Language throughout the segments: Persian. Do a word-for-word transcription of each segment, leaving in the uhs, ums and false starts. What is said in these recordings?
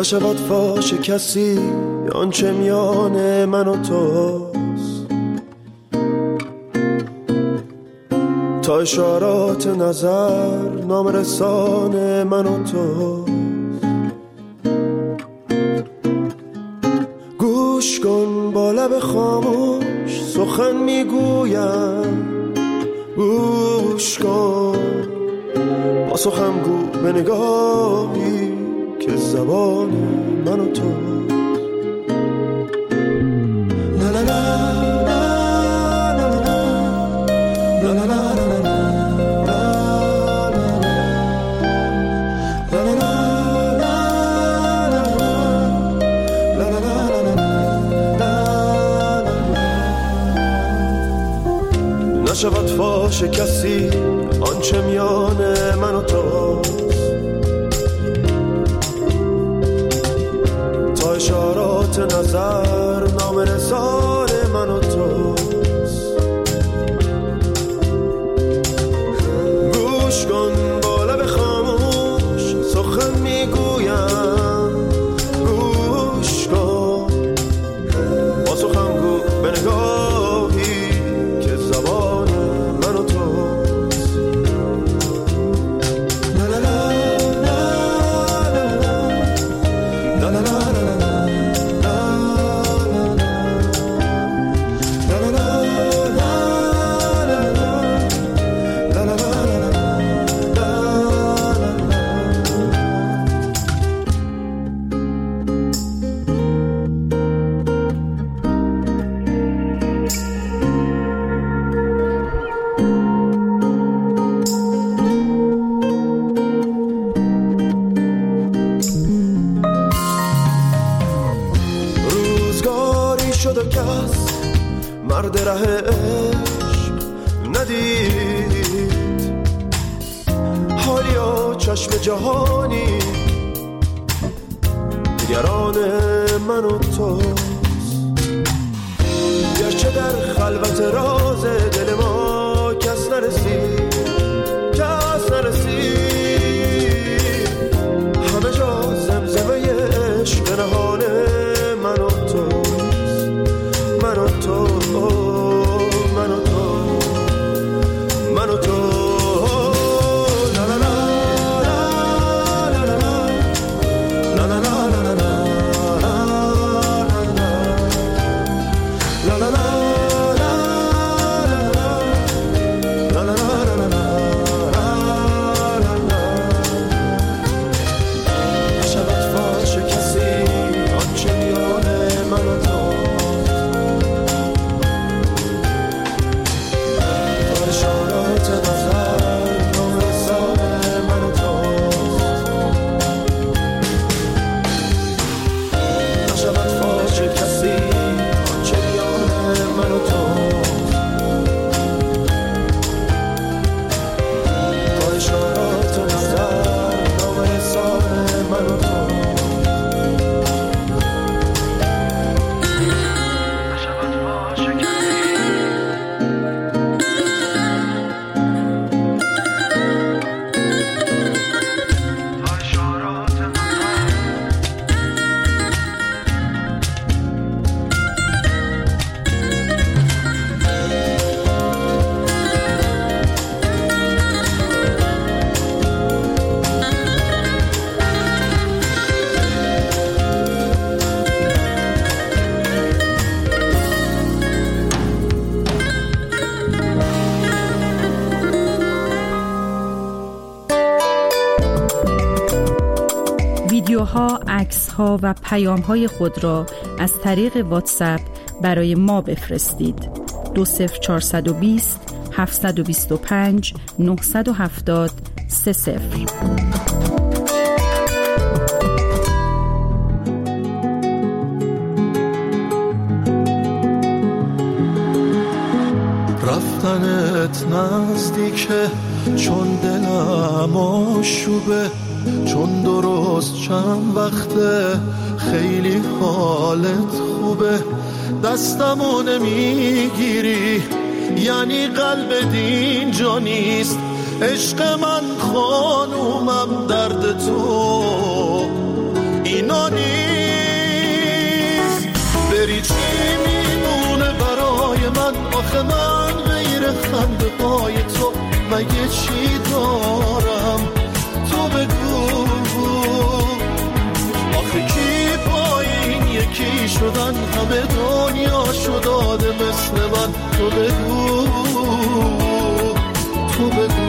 نشود فاش کسی آنچه میان من و توست، تا اشارات نظر نام رسان من و توست. گوش کن با لب خاموش سخن میگویم، گوش کن با سخن گو به نگاهی که زبان من و تو. لا لا لا نشود فاش کسی آنچه میان من و توست، تا اشارات نظر نام رسان من و توست. گوش کن با لب خاموش سخن میگویم، گوش کن با سخن گو به نگاهی که زبان من و توست. شد کس مرد ره عشق ندید، حالیا چشم جهانی نگران من و توست. گرچه در خلوت راز دل ما کس نرسید، کس نرسید، همه جا زمزمه عشق نهان من و توست، من و تو، من و تو، من و تو. لا لا لا لا لا لا لا لا لا لا لا. ویدیوها، عکس‌ها و پیام‌های خود را از طریق واتساپ برای ما بفرستید. دو صفر چهارصد و بیست هفتصد و بیست و پنج نهصد و هفتاد سه صفر. رفتنت نزدیکه چون دلم آشوبه، چون درست چند وقته خیلی حالت خوبه، دستمو نمیگیری یعنی قلب دین جا نیست، عشق من خانومم درد تو اینا نیست. بری چی میمونه برای من؟ آخه من غیر خنده های تو مگه چی دارم؟ تو بگو آخه کی پای این یکی شدن؟ همه دنیا شداده مثل من. تو بگو تو بگو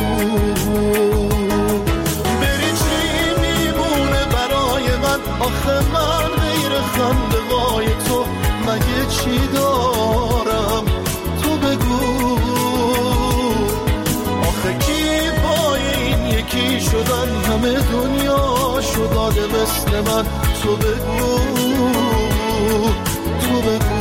بری چی میمونه برای من؟ آخه من غیر خنده های تو مگه چی دارم؟ تو بگو آخه کی پای این یکی شدن؟ همه دنیا شداده مثل من. تو بگو تو بگو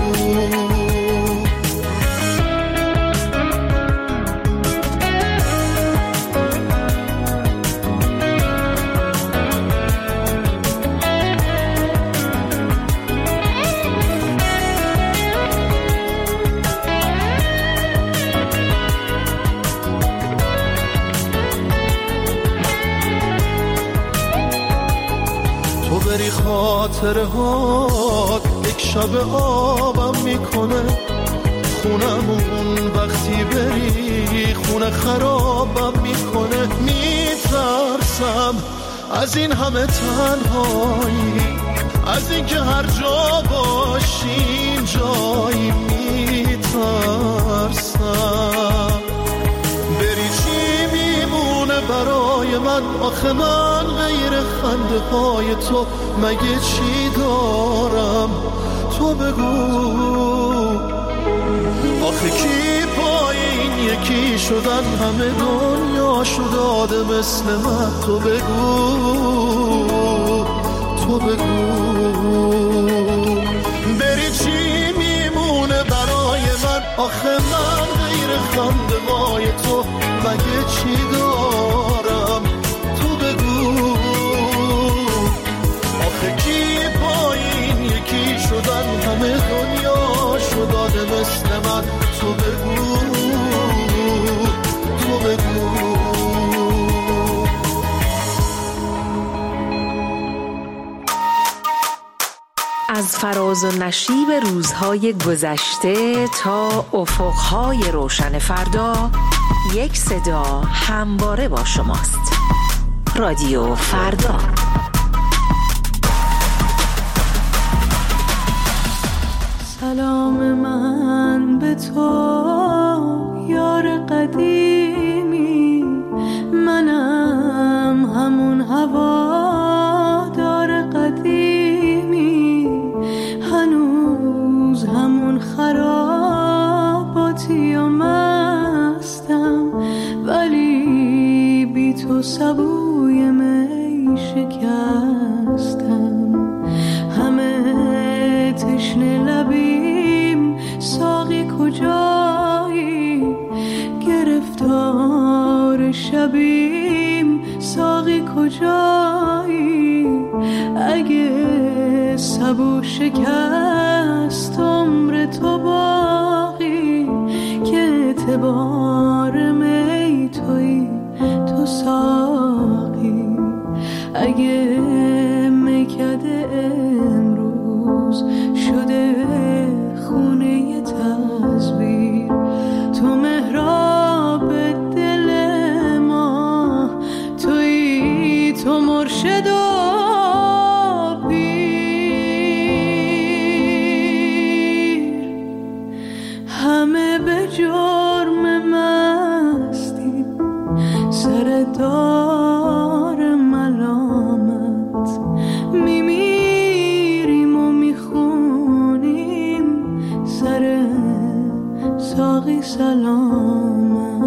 بری خاطره ها یک شب آبم میکنه خونمون. وقتی بری خونه خرابم میکنه. میترسم از این همه تنهایی، از این که هر جا باشیم جایی. میترسم بری چی میمونه برای من؟ آخه من غیر خنده های تو مگه چی دارم؟ تو بگو آخه کی پای این یکی شدن؟ همه دنیا شداده مثل من. تو بگو تو بگو بری چی میمونه برای من؟ آخه من غیر خنده های تو مگه چی دارم؟ تو بگو آخه کی پای این یکی شدن؟ همه دنیا شداده مثل من. تو بگو تو بگو از فراز و نشیب روزهای گذشته تا افقهای روشن فردا، یک صدا همواره با شماست. رادیو فردا. سلام من به تو یار قدیمی، منم همون هوادار قدیمی، هنوز همون خراباتی و مستم، ولی بی تو سبوی می شکستم. همه تشنه لبیم ساقی کجایی، گرفتار شبیم ساقی کجایی. اگه سبو شکست عمر تو باقی، که اعتبار می توی تو ساقی. اگه میکده امروز شده خونه تزویر، تو محراب دل ما توی، تو مرشد و پیر. همه به جرم مستی سر دار ملامت، میمیریم و میخونیم سر ساقی سلامت.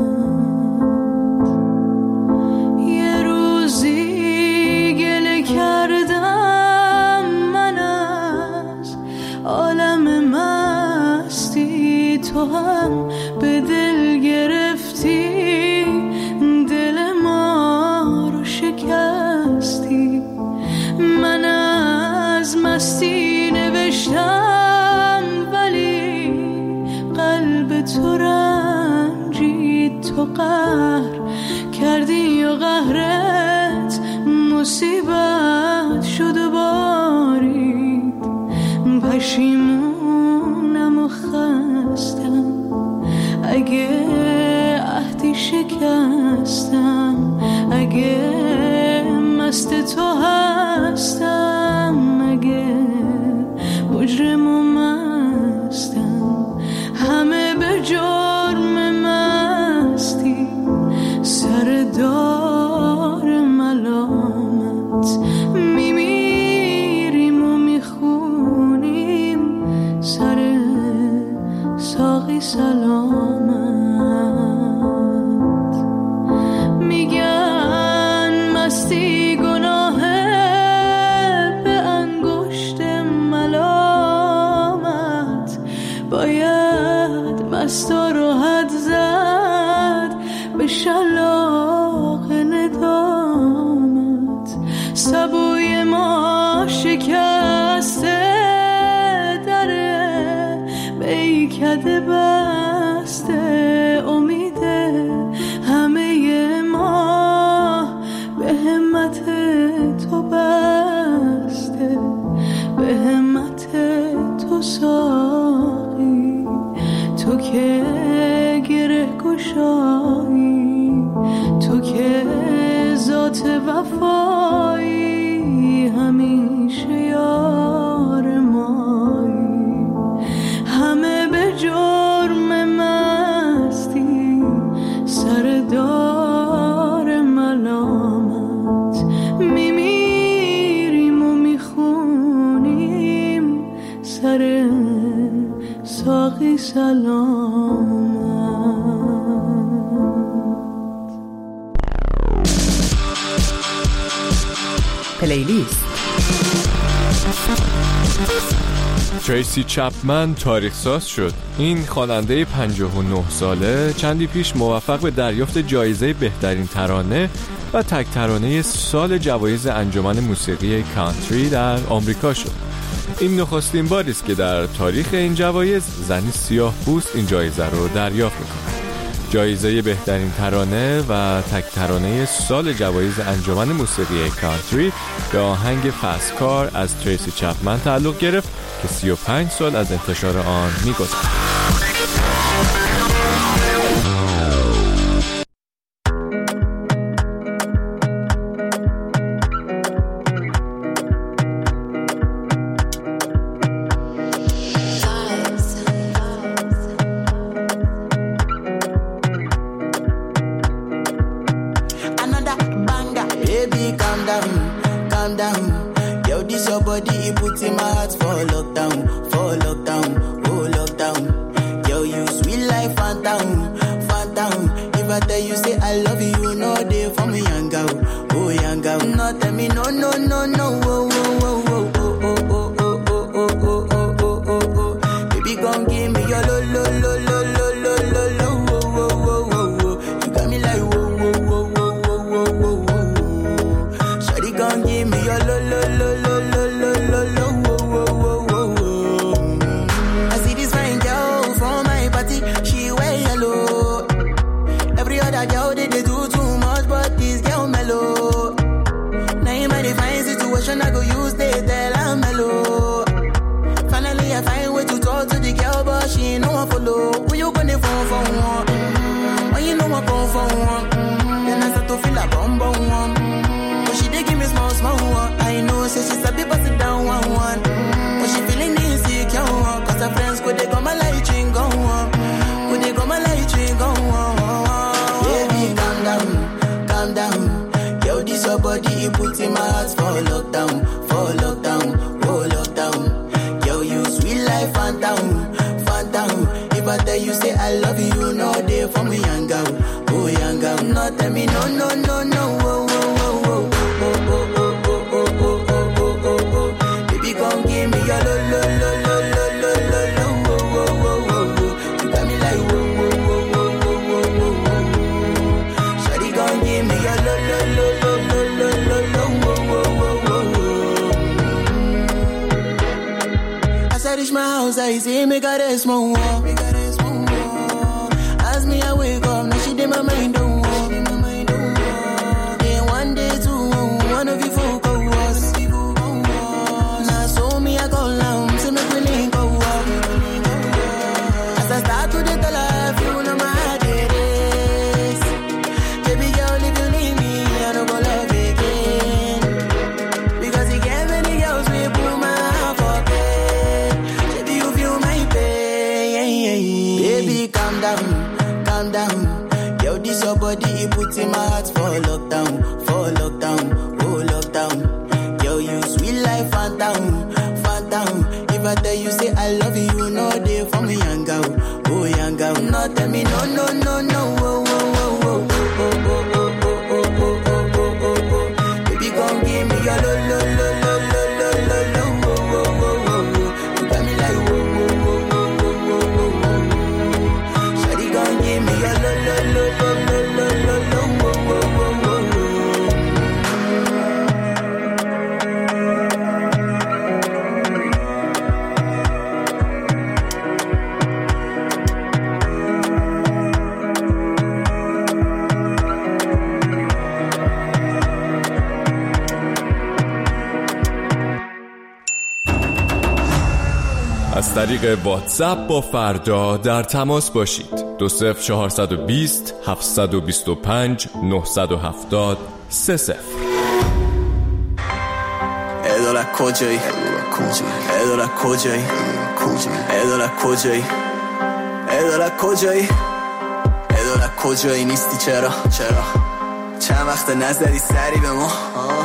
یه روزی گله کردم من از عالم مستی، تو هم به دل گرفتی، دل ما رو شکستی. من از مستی نوشتم ولی قلب تو رنجید، تو قهر کردی و قهرت مصیبت شد و با پشیمونم و خستم، اگه عهدی شکستم، اگه مست تو هستم، اگه مجرم و مستم، همه به جرم مستی سر دار ملامت، میمیریم و میخونیم سر ساقی سلامت. میگن مستی گناهه به انگشت ملامت، باید مستا رو حد زد به شلاق ندامت. سبوی ما شکسته دره بیکده بسته، امیده همه ما به همت تو بسته، به همت تو ساقی، تو که گره گشایی، تو که ذات وفایی، همیشه یار مایی، همه به جرم مستی سر دار ملامت، میمیریم و میخونیم سر ساقی سلامت. پلیلیست. تریسی چپمن تاریخ ساز شد. این خواننده پنجاه و نه ساله چندی پیش موفق به دریافت جایزه بهترین ترانه و تک ترانه سال جوایز انجمن موسیقی کانتری در آمریکا شد. این نخستین باری است که در تاریخ این جوایز زنی سیاه پوست این جایزه رو دریافت می‌کند. جایزه بهترین ترانه و تک ترانه سال جوایز انجمن موسیقی کانتری به آهنگ فست کار از تریسی چپمن تعلق گرفت که سی و پنج سال از انتشار آن می‌گذرد. I see me got a small wall. As me I wake up, now she did my mind don't walk. Then one day two, one of you folk go was. Now so me I call now, say me really down, calm down. Yo, this your body, you put in my heart for lockdown, for lockdown, oh lockdown. Yo, you sweet life, phantom, phantom. If I tell you say I love you, you know they for me, young girl, oh young girl. No, tell me no, no, no, no, oh, oh, oh, oh, oh, oh, oh, oh, oh, oh, oh, oh, oh. Baby, come give me your lo, lo, lo, lo, lo, lo, lo, lo, oh, oh, oh, oh. You got me like oh, oh, oh, oh, oh, oh, oh. Shawty, come give me your lo, lo, lo, lo, lo, lo, lo, lo, oh, oh, oh, oh, oh. از طریق واتساپ با فردا در تماس باشید. دو صفر چهارصد و بیست هفتصد و بیست و پنج نهصد و هفتاد سه صفر. اداره کجایی؟ اداره کجایی؟ اداره کجایی؟ اداره کجایی؟ اداره کجایی نیستی چرا؟ چرا؟ چند وقت نظری سری به ما؟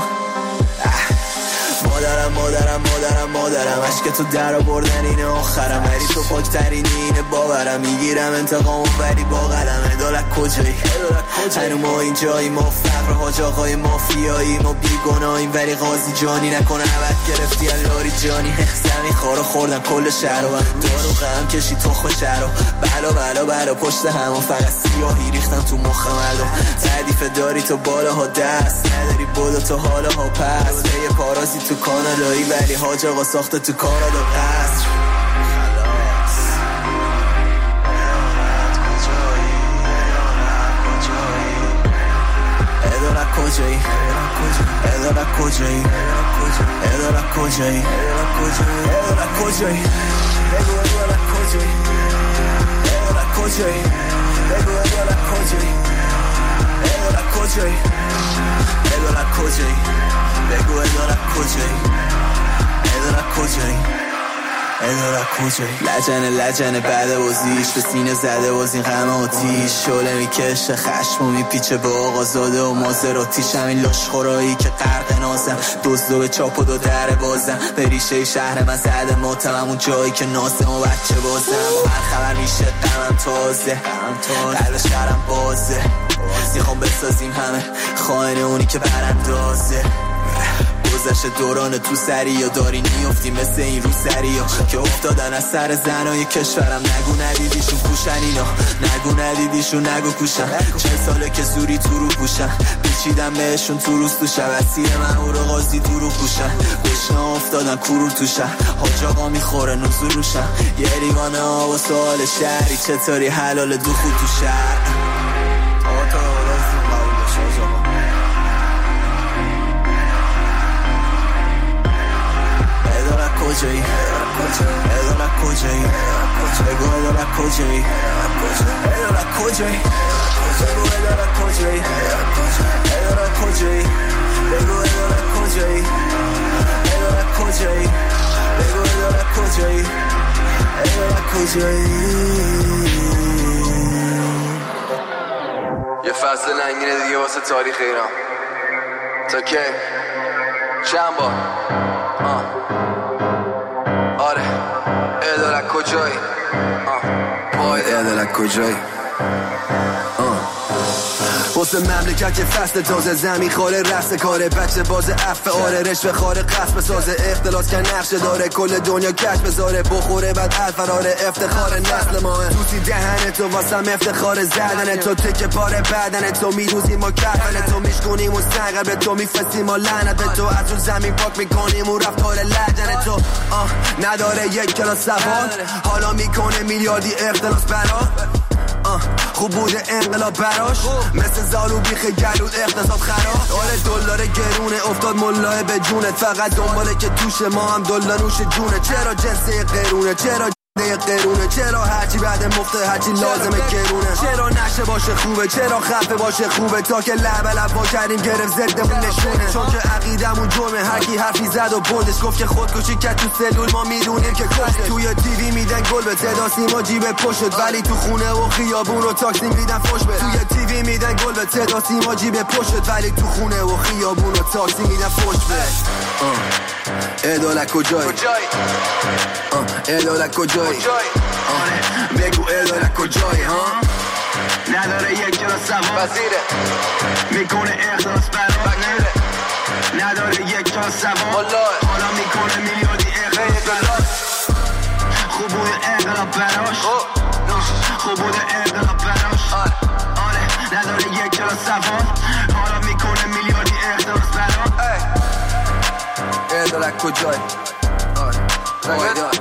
مادرم مادرم مادرم مادرم عشق تو در آوردن اینه آخرم، ولی تو پاکترینی اینه باورم، میگیرم انتقامو ولی با قلم. ادالت کجایی؟ هنو ما اینجایی، ما فقر حاج آقای مافیایی، ما بیگناهیم ولی قاضی جانی نکنه عبد گرفتی الاری جانی. زمین خارو خوردم کل شهر و دارو غم کشی تخم شهر و بلا بلا بلا پشت همون فقط سیاهی ریختم تو مخ مردم. تعریف داری تو بالاها دست نداری بودو تو حالاها پس به یه پارازی تو کانادایی ولی حاج آقا ساخته تو کانادا قصر. اداره کجایی؟ اداره کجایی؟ اداره کجایی؟ اداره کجایی؟ بگو اداره کجایی؟ اداره کجایی؟ بگو اداره کجایی؟ اداره کجایی؟ اداره کجایی؟ بگو اداره کجایی؟ اداره کجایی؟ اداره کجایی؟ لجنه لجنه بعد بازیش به سینه زده باز این غم آتیش، شعله میکشه خشم و میپیچه به آقا زاده و مازراتیش. همین لاشخورایی که غرق نازم دزدو به چاپ و دو در بازم، به ریشه شهر من زده ماتم اون جایی که نازم و بچه بازم. هر خبر میشه غمم تازه قلب شهرم بازه، میخوام بسازیم همه خائن اونی که براندازه. گذشت دوران تو سری یا داری نیفتی مثل این رو سری ها که افتادن از سر زنای کشورم. نگو ندیدیشون کوشن اینا، نگو ندیدیشون نگو کوشن. چه ساله که زوری تو رو پوشن، پیچیدم بهشون تو روز تو شب. اسیر من او رو قاضی تو رو پوشن، گشنه افتادن کورو تو شن. حاج آقا میخوره نزول روشن، یه لیوانه ها و سوال شهری چطوری حلال دو خود تو شهر. کجایی؟ اداره کجایی؟ بگو اداره کجایی؟ اداره کجایی؟ بگو اداره کجایی؟ اداره کجایی؟ بگو اداره کجایی؟ اداره کجایی؟ بگو اداره کجایی؟ اداره کجایی؟ یه فصل ننگینه دیگه واسه تاریخ ایران. تا کی؟ چند بار؟ آه آره اداره کجایی؟ پای اداره کجایی؟ واسه مملکت فصل تازه زمین خاره رست کاره بچه باز عفه آره رشوه خاره قصد بسازه اختلاس که نقشه داره کل دنیا کش بذاره بخوره بعد الفراره افتخار نسل ماه دوستی دهن تو واسم افتخار زدن تو تکه پاره بدن تو میروزیم و کفن تو میشکنیم و سنگر به تو میفستیم و لعنت به تو از اون زمین پاک میکنیم و رفتار لجن تو آه نداره یک کلاس سوال حالا میکنه میلیاردی اختلاس برا خوب بوده انقلاب براش مثل زالو بیخ گلود اقتصاد خراب. آره دلار گرونه افتاد ملاه به جونت فقط دنباله که توش ما هم دلار نوش جونه. چرا جنسه قرونه چرا قرونه. چرا هرچی بعد مفته هرچی لازمه گرونه. چرا نشه باشه خوبه، چرا خفه باشه خوبه، تا که لب لب با کردیم گرفت زدمون نشونه. چون که عقیدمون جرمه، هر کی حرفی زد و بردش گفت که خودکشی کرد تو سلول، ما میدونیم که کشته. توی تیوی میدن گل به صدا سیما جیب پشت، ولی تو خونه و خیابون و تاکسی میدن فوش به. توی تیوی میدن گل به صدا سیما جیب پشت، ولی تو خونه و خیابون و تاکسی میدن فوش به. عدالت کجایی؟ عدالت کجایی؟ بگو عدالت کجایی ها؟ نداره یک جا سوار وزیره، میکنه اخلاص برات، نداره یک جا سوار، حالا میکنه میلیاردی اخلاص برات. خوب بوده اقلاب براش، خوب بوده اقلاب براش. آره نداره یک جا سوار، حالا میکنه میلیاردی اخلاص برات. عدالت کجایی؟ آره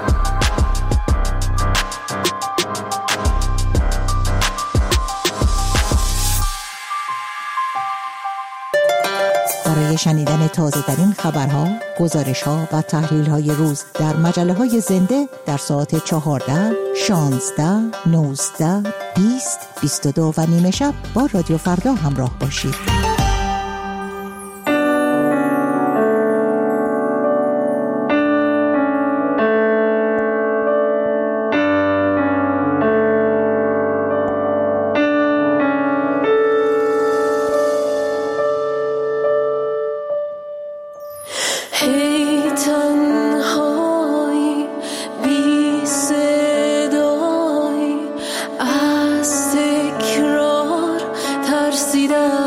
برای شنیدن تازه ترین خبرها، گزارش ها و تحلیل های روز در مجله های زنده در ساعت چهارده، شانزده، نوزده، بیست، بیست و دو و نیمه شب با رادیو فردا همراه باشید. ترسیدم